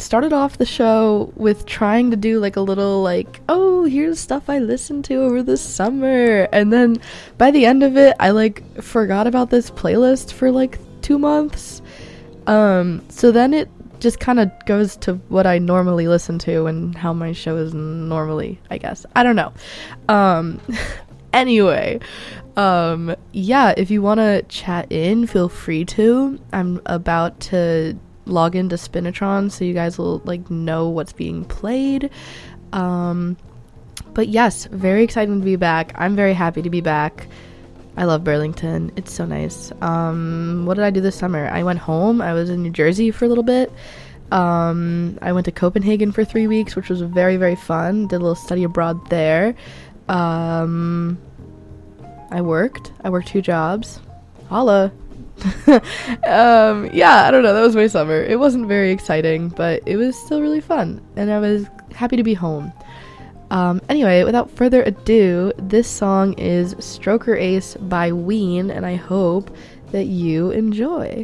started off the show with trying to do like a little like, oh, here's stuff I listened to over the summer, and then by the end of it I like forgot about this playlist for like 2 months. So then it just kind of goes to what I normally listen to and how my show is normally, I guess. I don't know. Anyway, yeah, if you want to chat in, feel free to. I'm about to log into Spinatron so you guys will like know what's being played. But yes, very excited to be back. I'm very happy to be back. I love Burlington. It's so nice. What did I do this summer? I went home. I was in New Jersey for a little bit. I went to Copenhagen for 3 weeks, which was very, very fun. Did a little study abroad there. I worked 2 jobs. Holla. Yeah, I don't know. That was my summer. It wasn't very exciting, but it was still really fun. And I was happy to be home. Anyway, without further ado, this song is Stroker Ace by Ween, and I hope that you enjoy.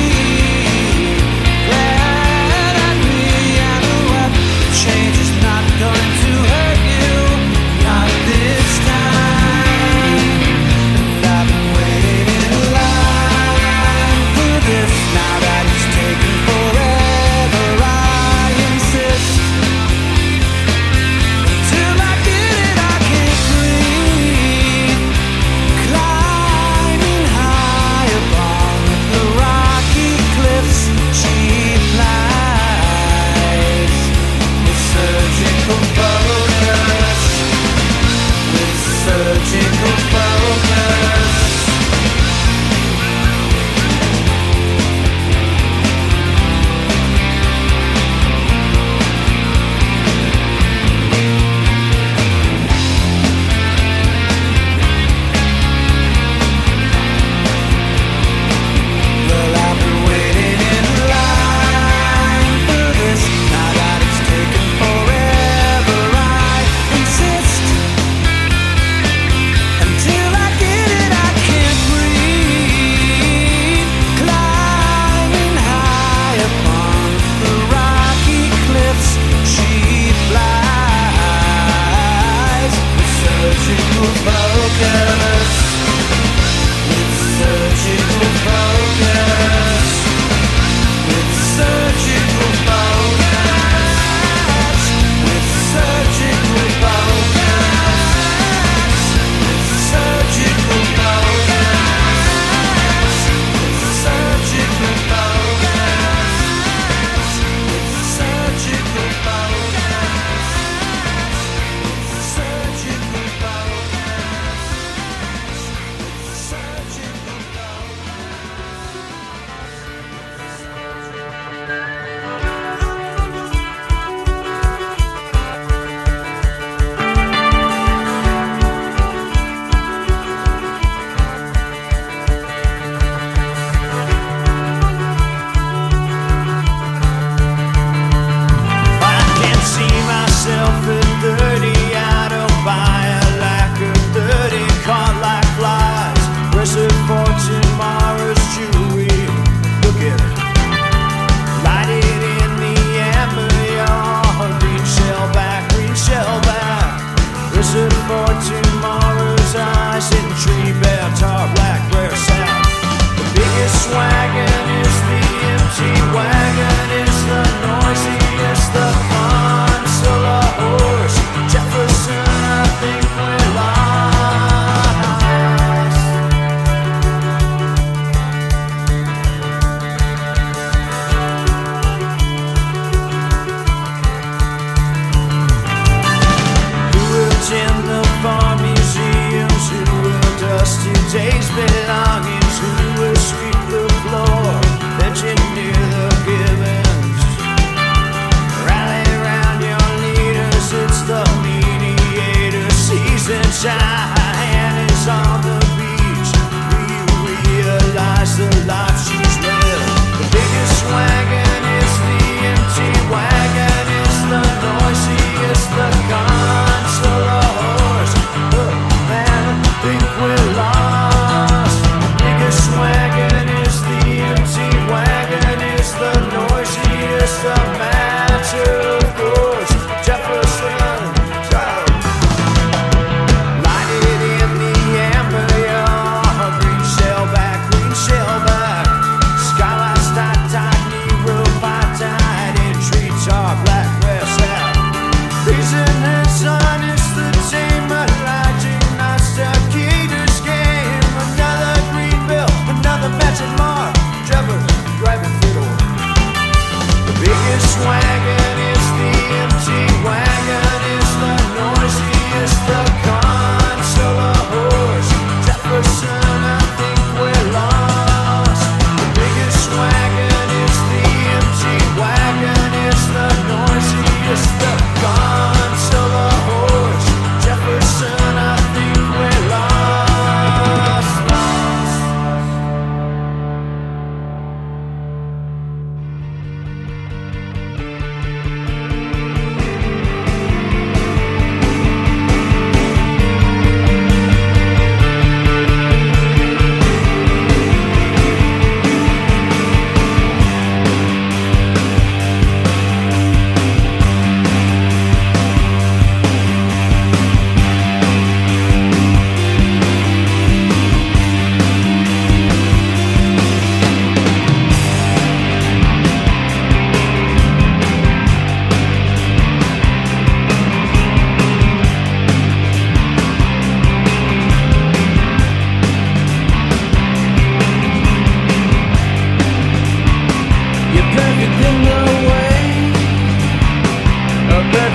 Change is not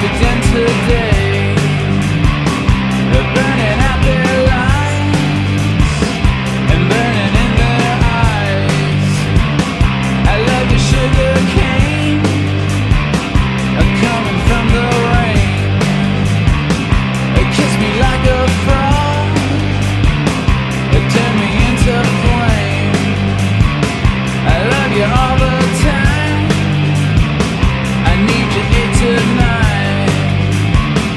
again today. They're burning out their lives and burning in their eyes. I love your sugar cane coming from the rain. Kiss me like a frog, turn me into flame. I love you all the time, I need you here tonight.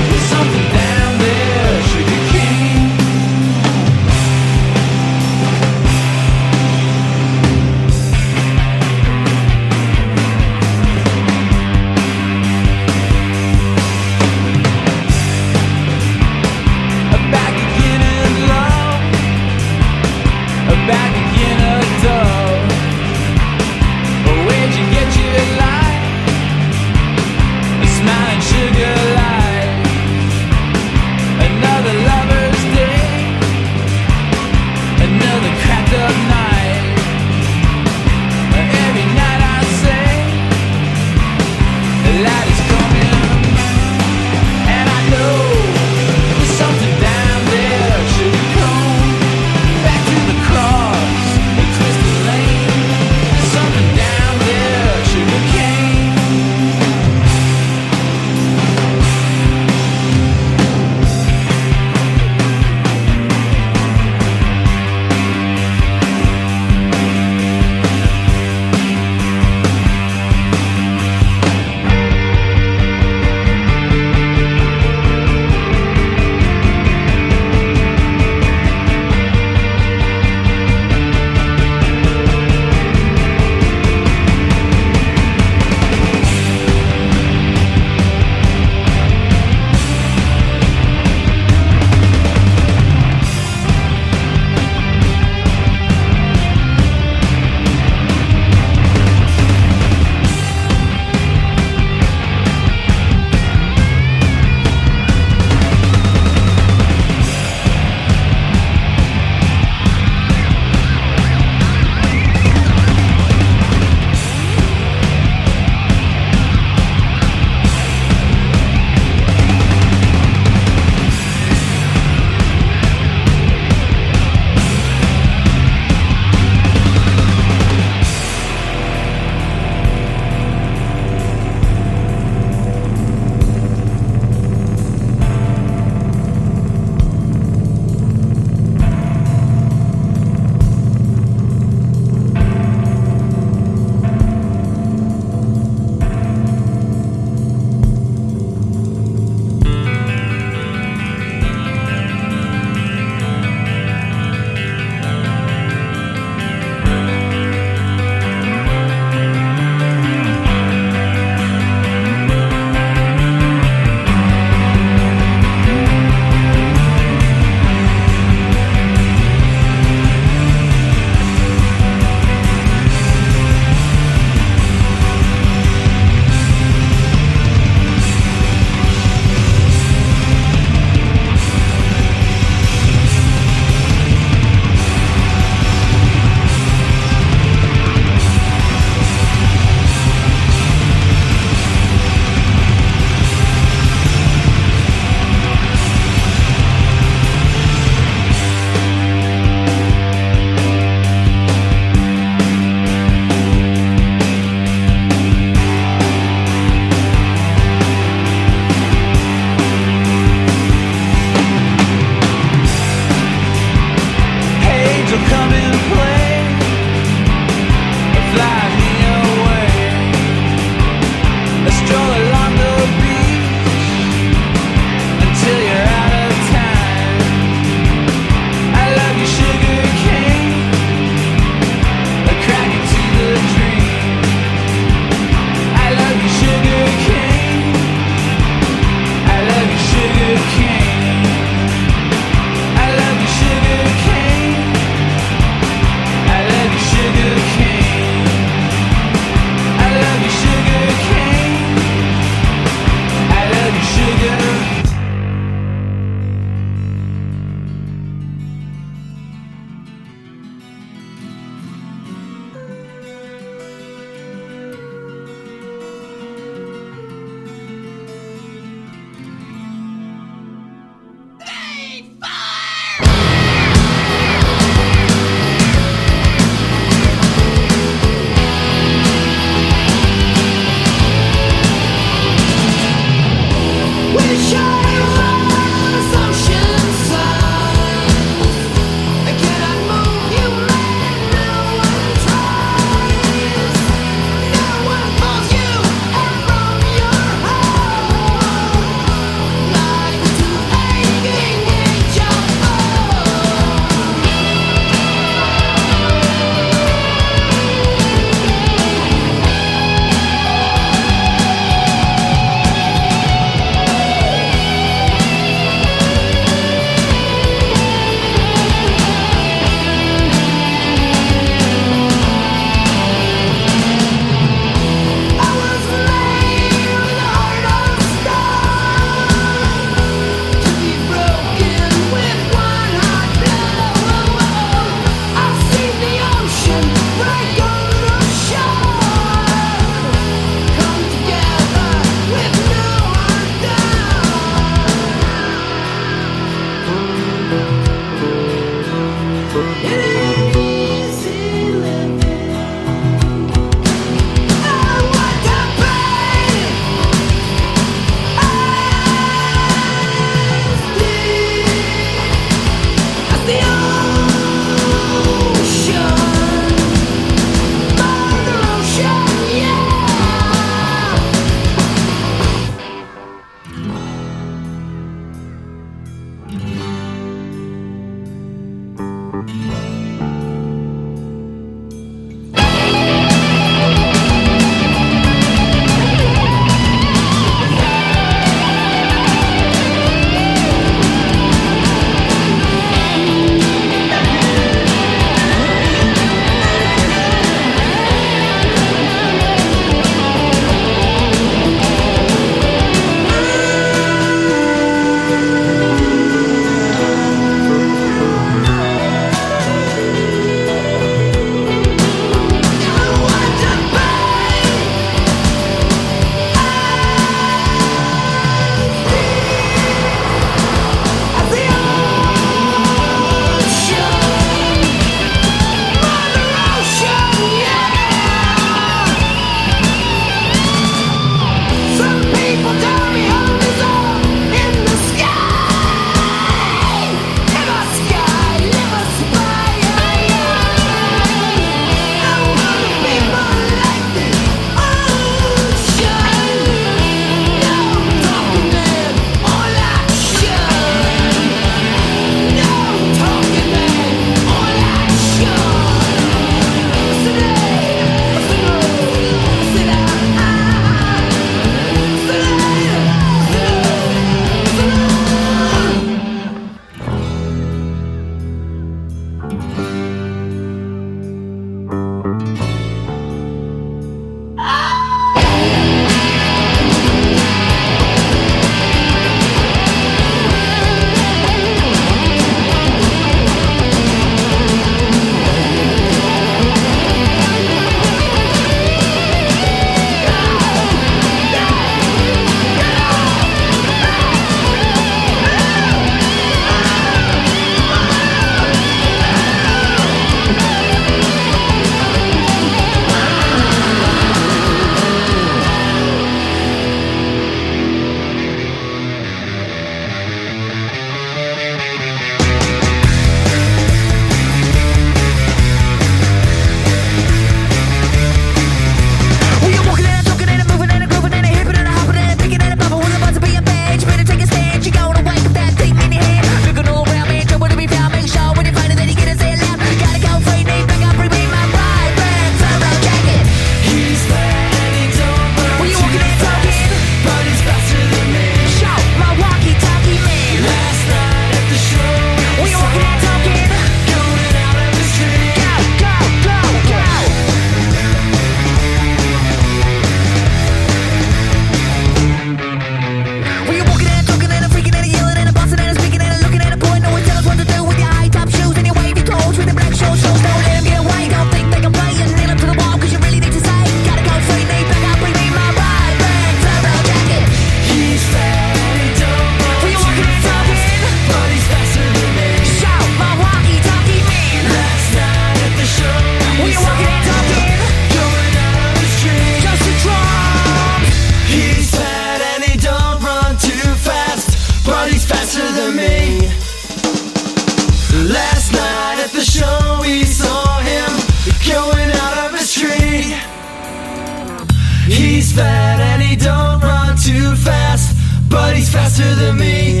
he's faster than me.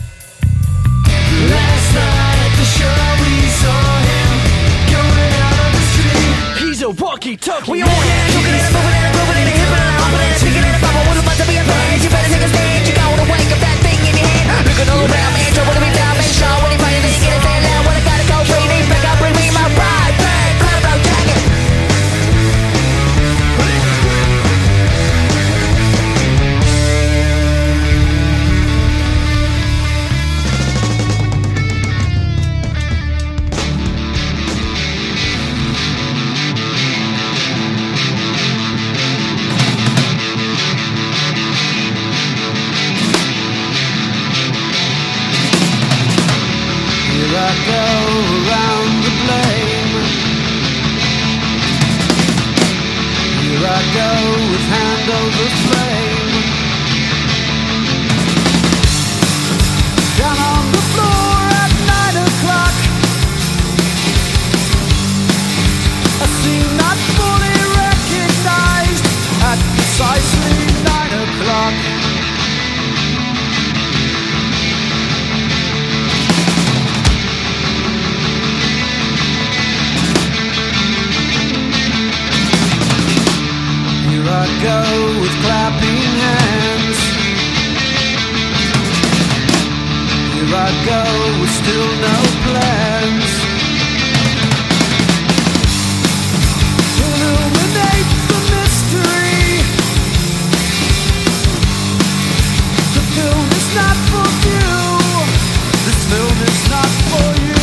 Last night at the show we saw him going out of the street. He's a walkie-talkie. We all walking and talking and moving and grooving and hipping and hopping and speaking in a bubble. What's about to be a thing? You better take a stand. You gotta wake up that thing in your hand. Looking all around, man, trouble to be down, make sure when he find anything, get it down. When I gotta go, bring me back up, bring me my pride, bang, clap out jacket. I go around the blame. Here I go with hand over flame. Down on the floor at 9 o'clock. A scene not fully recognized at precisely 9 o'clock. I go with clapping hands. Here I go with still no plans. Illuminate the mystery. The film is not for you. This film is not for you.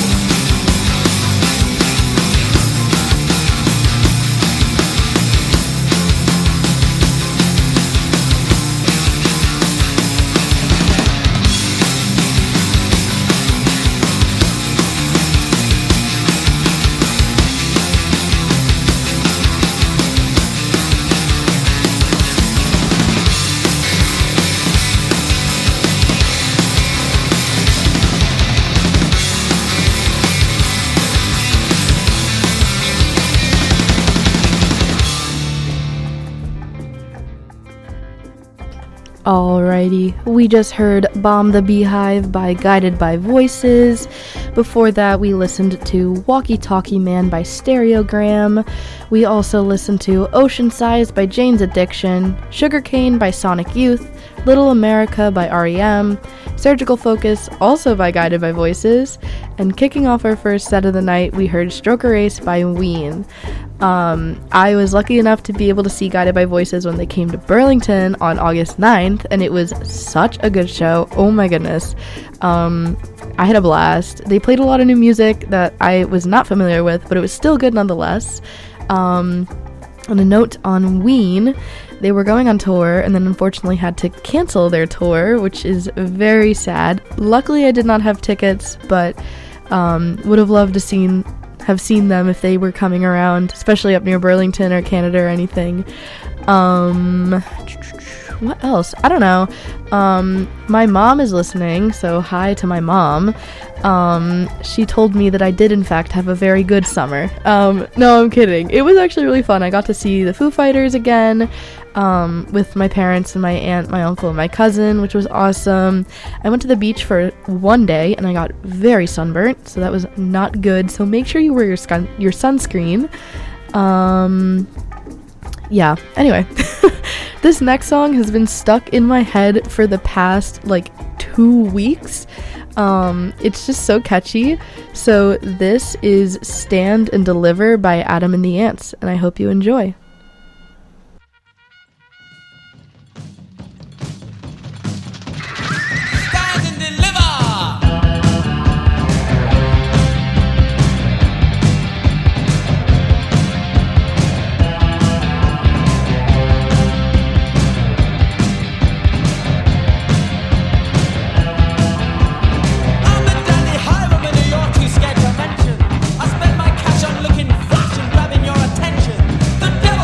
Alrighty, we just heard Bomb the Beehive by Guided by Voices. Before that, we listened to Walkie Talkie Man by Stereogram. We also listened to Ocean Size by Jane's Addiction, Sugarcane by Sonic Youth, Little America by R.E.M., Surgical Focus, also by Guided by Voices, and kicking off our first set of the night, we heard Stroker Ace by Ween. I was lucky enough to be able to see Guided by Voices when they came to Burlington on August 9th, and it was such a good show. Oh my goodness. I had a blast. They played a lot of new music that I was not familiar with, but it was still good nonetheless. On a note on Ween, they were going on tour and then unfortunately had to cancel their tour, which is very sad. Luckily I did not have tickets, but would have loved to have seen them if they were coming around, especially up near Burlington or Canada or anything. What else? I don't know. My mom is listening, so hi to my mom. She told me that I did in fact have a very good summer. No, I'm kidding. It was actually really fun. I got to see the Foo Fighters again, with my parents and my aunt, my uncle, and my cousin, which was awesome. I went to the beach for one day and I got very sunburnt, so that was not good. So make sure you wear your sunscreen. Yeah, anyway. This next song has been stuck in my head for the past 2 weeks. It's just so catchy. So this is Stand and Deliver by Adam and the Ants, and I hope you enjoy. I spend my cash on looking fresh and grabbing your attention. The devil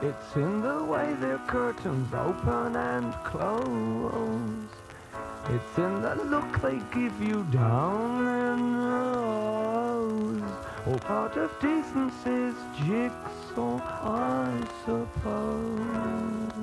It's in the way their curtains open and close. It's in the look they give you down their nose. All part of decency's jigsaw, I suppose.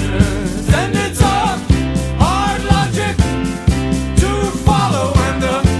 And it's a hard logic to follow, and the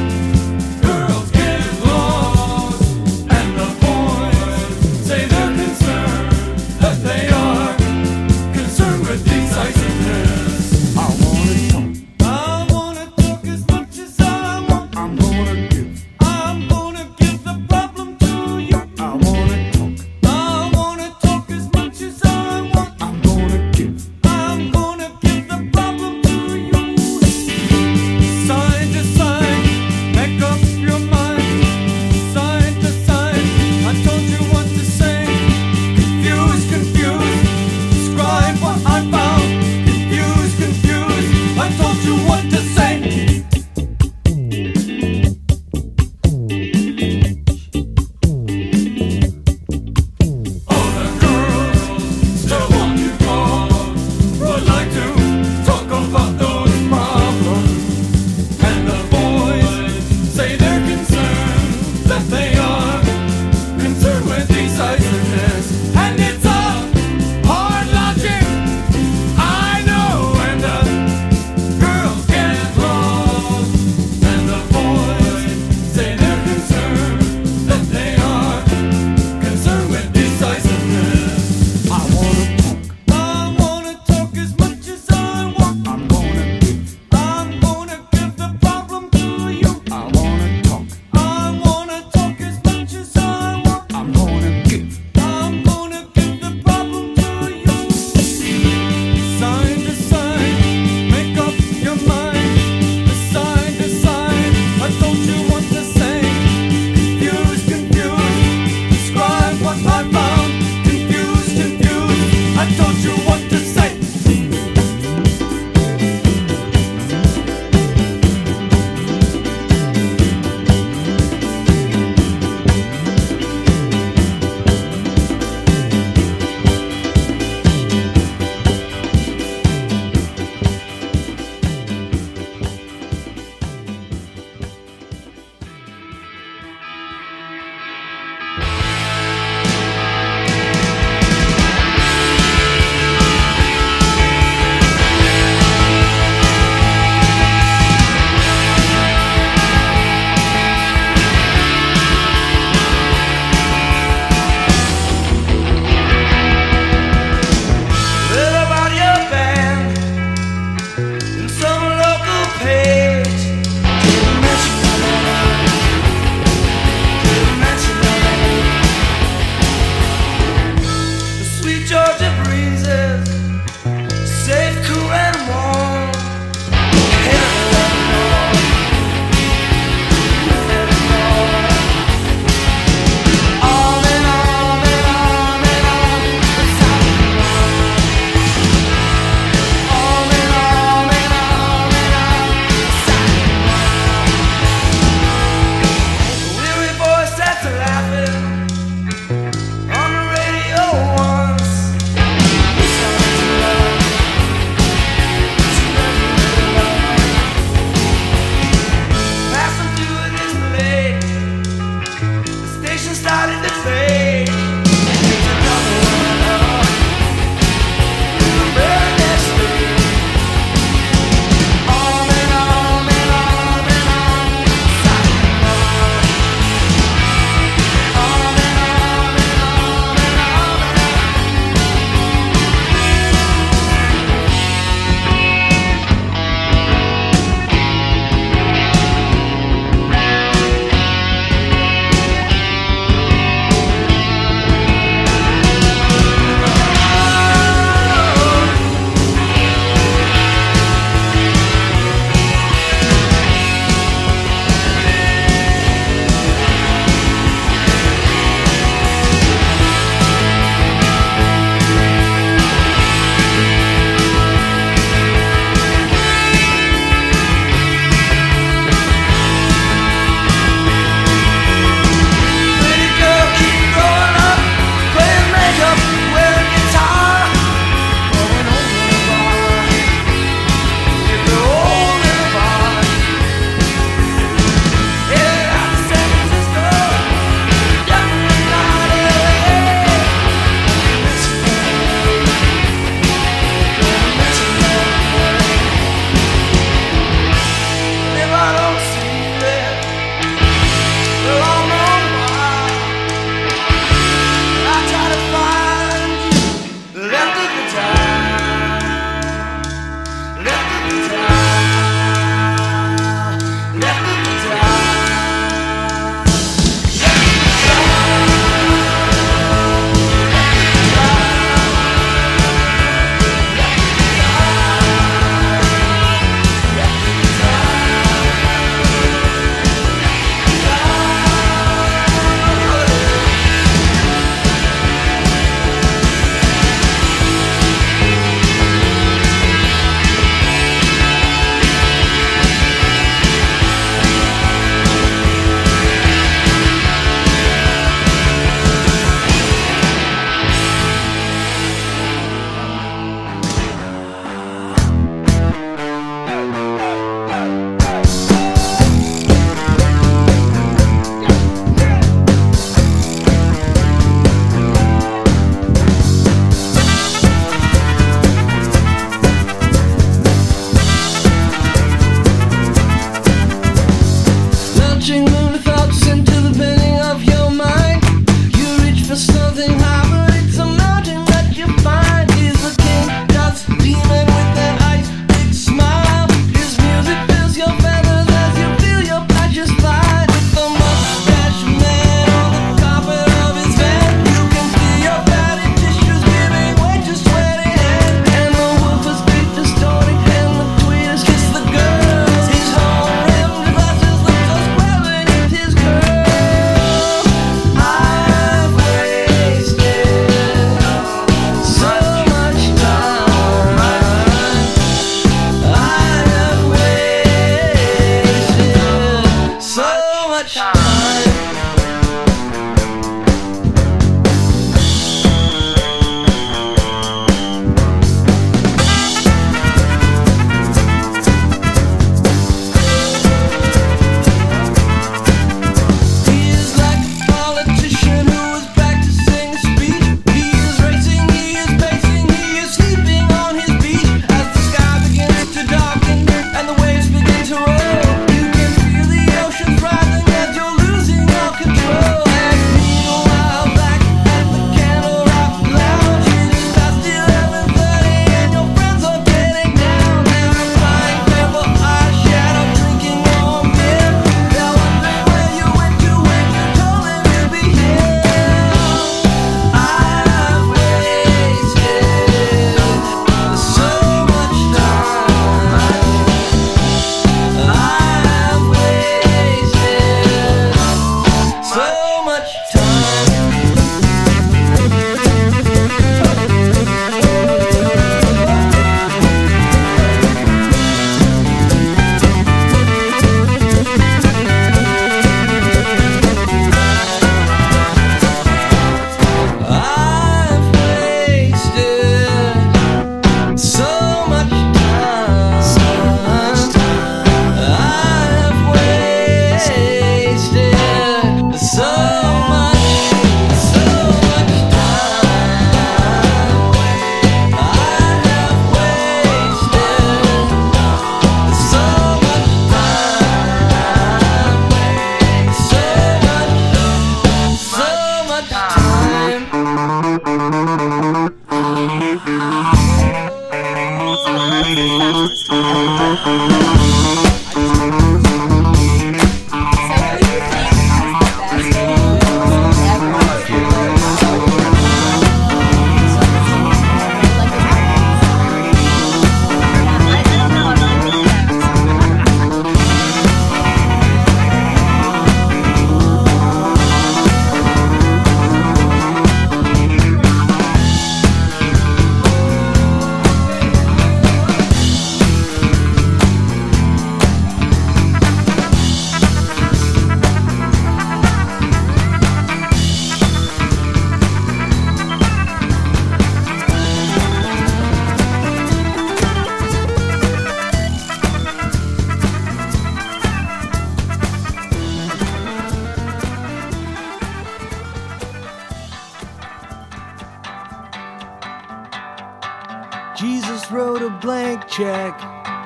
Jesus wrote a blank check,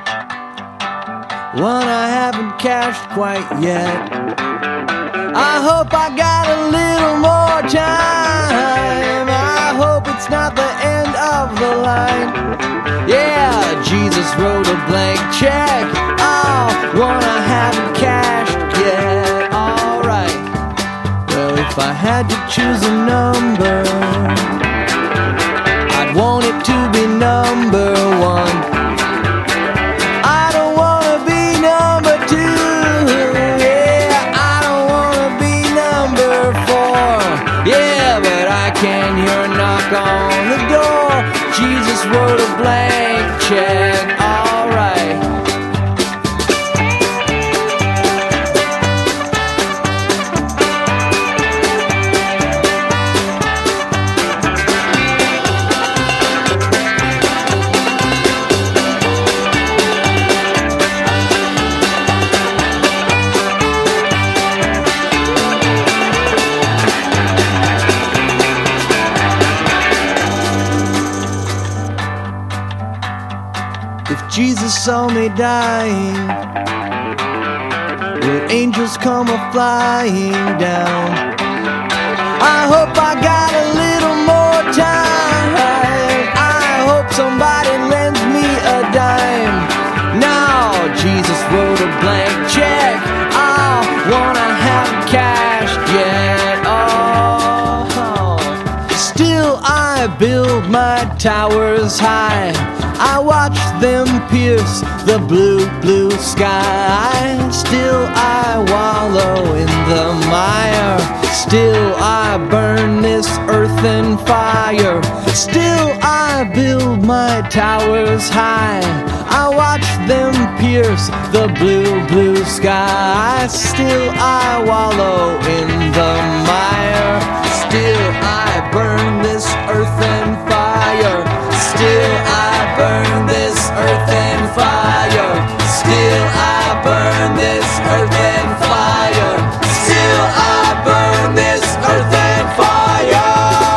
one I haven't cashed quite yet. I hope I got a little more time. I hope it's not the end of the line. Yeah, Jesus wrote a blank check, oh, one I haven't cashed yet. Alright, well, if I had to choose a number, I'd want it to be number one. I don't wanna be number two. Yeah, I don't wanna be number four. Yeah, but I can hear a knock on the door. Jesus wrote a blank check. Alright. If Jesus saw me dying, will angels come a-flying down? I hope I got a little more time. I hope somebody lends me a dime. Now Jesus wrote a blank check, oh, one I haven't cashed yet. Oh, still I build my towers high. I watch them pierce the blue, blue sky. Still I wallow in the mire. Still I burn this earthen fire. Still I build my towers high. I watch them pierce the blue, blue sky. Still I wallow in the mire. Still I burn this earthen fire. Still I burn this earthen fire. Still I burn this earthen fire. Still I burn this earthen fire.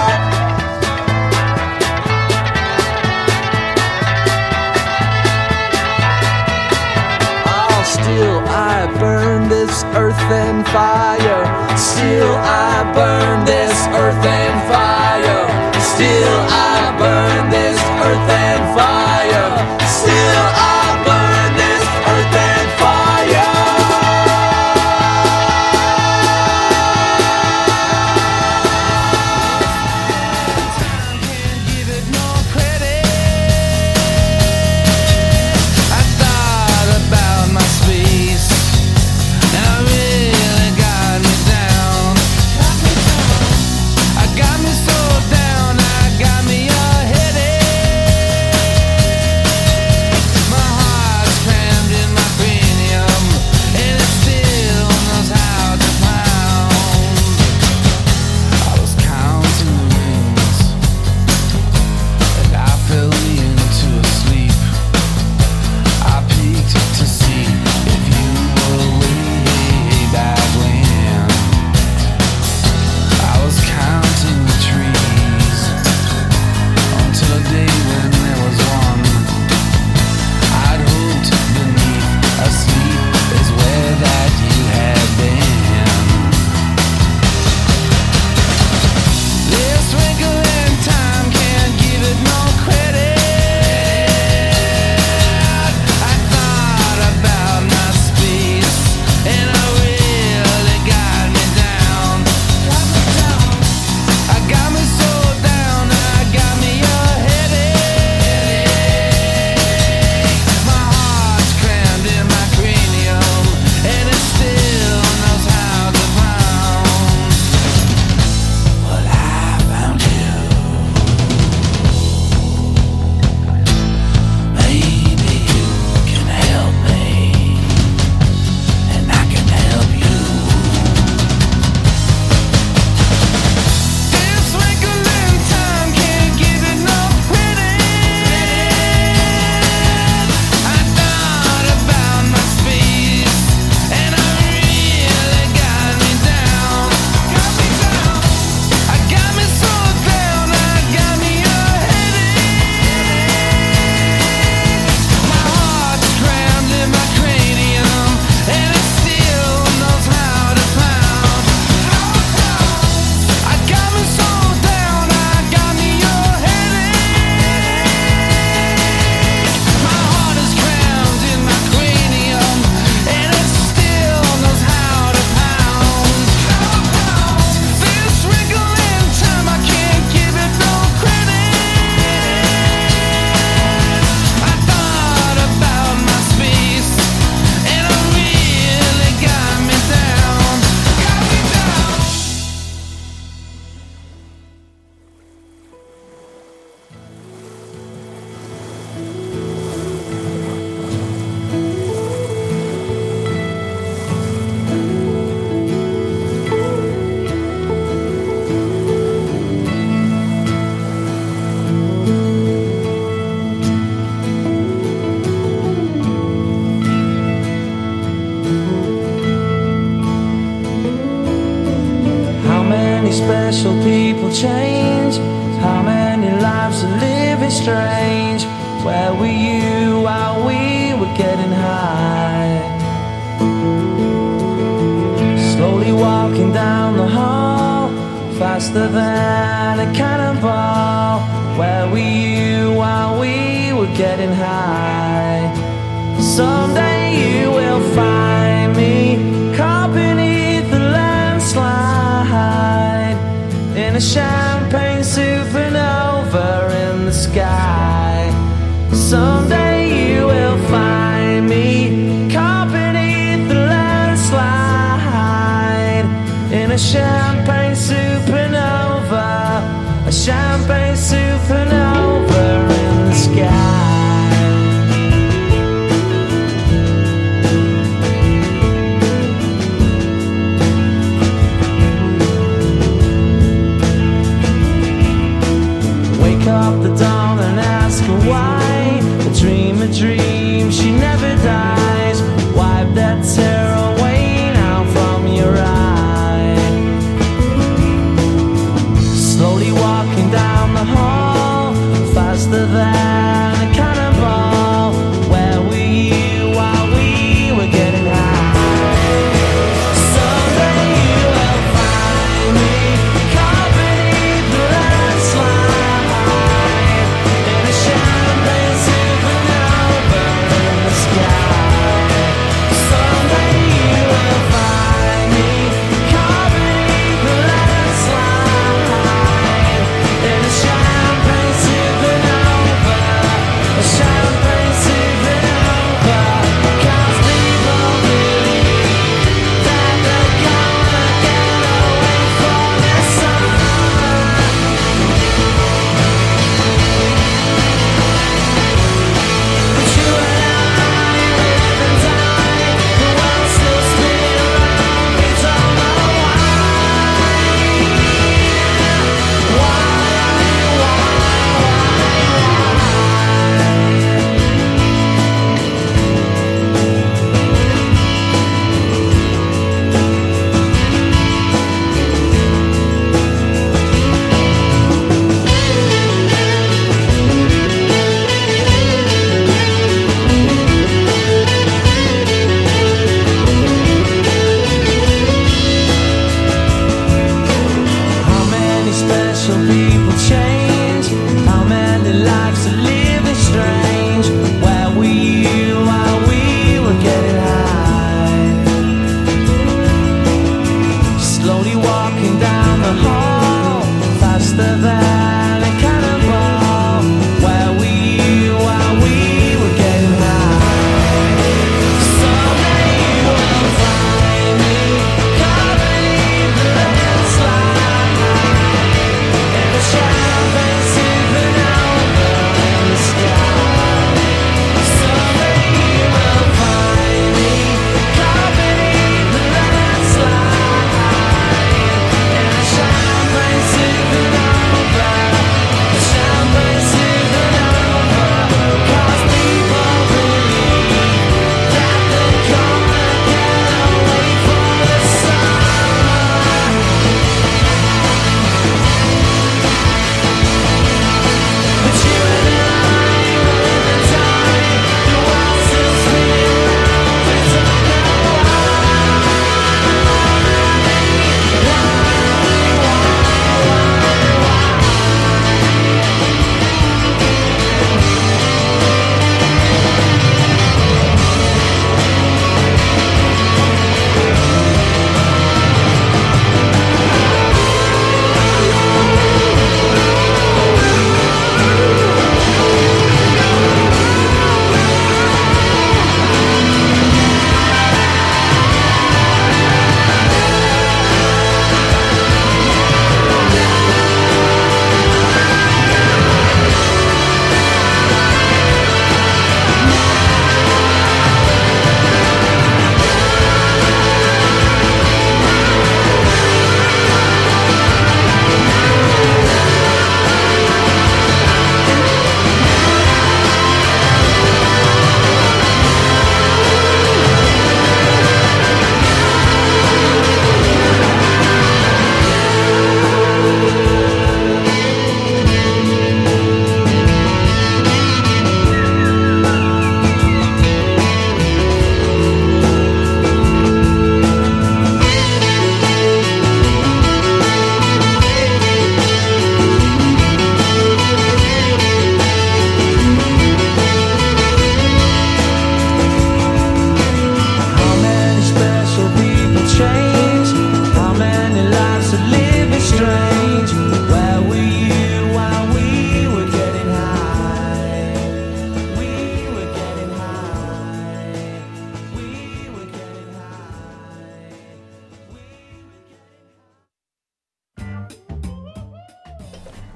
Oh, still I burn this earthen fire. Still I burn this earthen fire. Still I burn this earthen fire. Still I burn this earthen fire. Time can't give it no credit. I thought about my space, and I really got me down. I got me so down, I got me special people change? How many lives are living strange? Where were you while we were getting high? Slowly walking down the hall, faster than a cannonball. Where were you while we were getting high? Someday you will find me caught beneath the landslide, in a champagne supernova in the sky. Someday you will find me caught beneath the landslide, in a champagne supernova, a champagne supernova in the sky.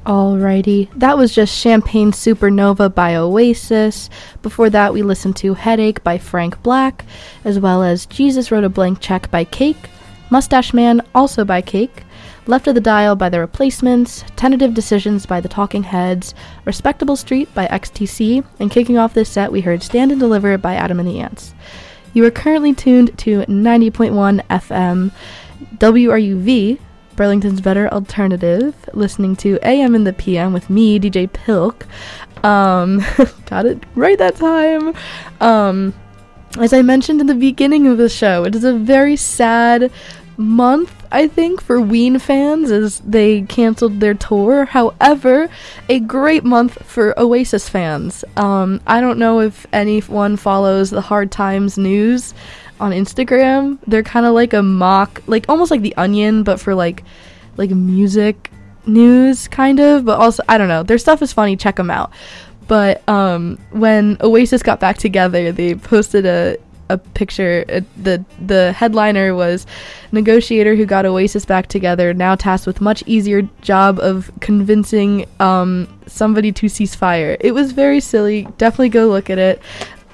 Alrighty, that was just Champagne Supernova by Oasis. Before that, we listened to Headache by Frank Black, as well as Jesus Wrote a Blank Check by Cake, Mustache Man, also by Cake, Left of the Dial by The Replacements, Tentative Decisions by The Talking Heads, Respectable Street by XTC, and kicking off this set, we heard Stand and Deliver by Adam and the Ants. You are currently tuned to 90.1 FM WRUV, Burlington's Better Alternative, listening to AM in the PM with me, DJ Pilk. Got it right that time. As I mentioned in the beginning of the show, it is a very sad month, I think, for Ween fans as they canceled their tour. However, a great month for Oasis fans. I don't know if anyone follows the Hard Times News on Instagram. They're kind of like a mock, like almost like The Onion, but for like music news kind of, but also, I don't know, their stuff is funny, check them out. But when Oasis got back together, they posted a picture. The headliner was negotiator who got Oasis back together, now tasked with much easier job of convincing somebody to cease fire. It was very silly. Definitely go look at it.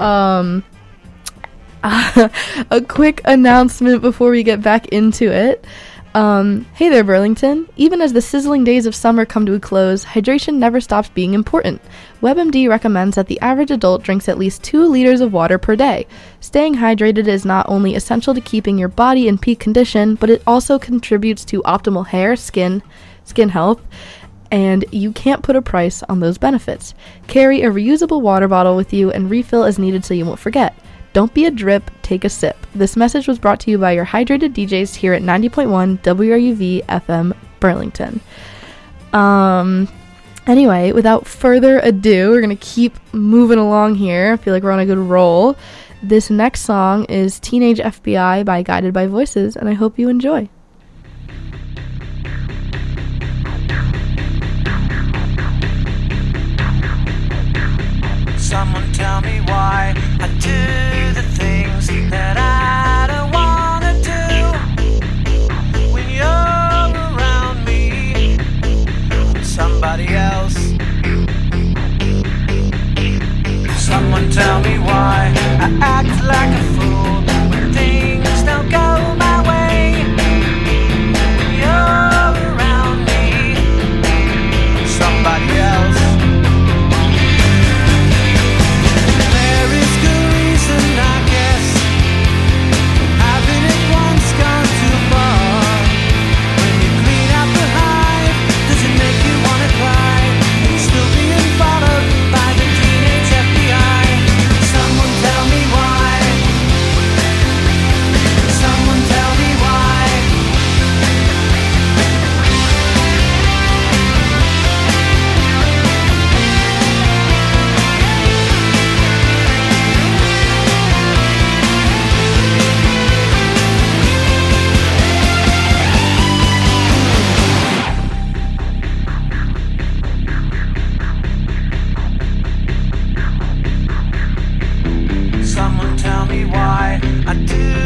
A quick announcement before we get back into it. Hey there, Burlington. Even as the sizzling days of summer come to a close, hydration never stops being important. WebMD recommends that the average adult drinks at least 2 liters of water per day. Staying hydrated is not only essential to keeping your body in peak condition, but it also contributes to optimal hair, skin health, and you can't put a price on those benefits. Carry a reusable water bottle with you and refill as needed so you won't forget. Don't be a drip, take a sip. This message was brought to you by your hydrated DJs here at 90.1 WRUV FM Burlington. Anyway, without further ado, we're going to keep moving along here. I feel like we're on a good roll. This next song is Teenage FBI by Guided by Voices, and I hope you enjoy. Someone tell me why I do the things that I don't wanna do. When you're around me, I'm somebody else. Someone tell me why I act like a fool when things don't go my way. When you're around me, somebody else. Someone tell me why I do